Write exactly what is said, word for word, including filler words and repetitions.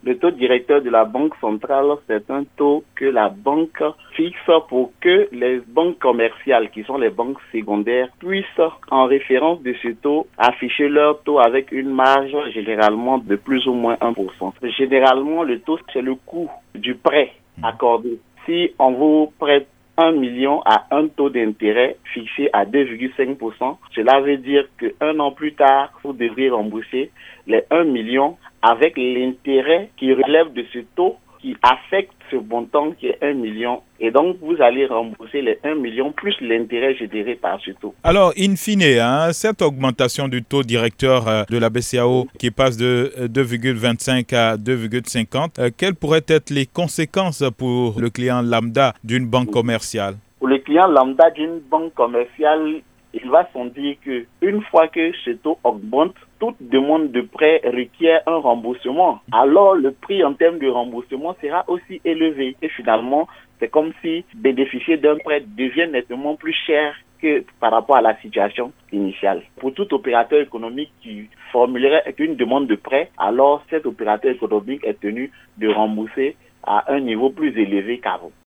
Le taux directeur de la Banque centrale, c'est un taux que la banque fixe pour que les banques commerciales, qui sont les banques secondaires, puissent, en référence de ce taux, afficher leur taux avec une marge généralement de plus ou moins un pour cent. Généralement, le taux, c'est le coût du prêt accordé. Si on vous prête un million à un taux d'intérêt fixé à deux virgule cinq pour cent, cela veut dire qu'un an plus tard, vous devrez rembourser les un million avec l'intérêt qui relève de ce taux qui affecte ce montant qui est un million. Et donc, vous allez rembourser les un million plus l'intérêt généré par ce taux. Alors, in fine, hein, cette augmentation du taux directeur euh, de la B C A O qui passe de euh, deux virgule vingt-cinq à deux virgule cinquante, euh, quelles pourraient être les conséquences pour le client lambda d'une banque commerciale? Pour le client lambda d'une banque commerciale, il va s'en dire qu'une fois que ce taux augmente, toute demande de prêt requiert un remboursement. Alors, le prix en termes de remboursement sera aussi élevé. Et finalement, c'est comme si bénéficier d'un prêt devient nettement plus cher que par rapport à la situation initiale. Pour tout opérateur économique qui formulerait une demande de prêt, alors cet opérateur économique est tenu de rembourser à un niveau plus élevé qu'avant.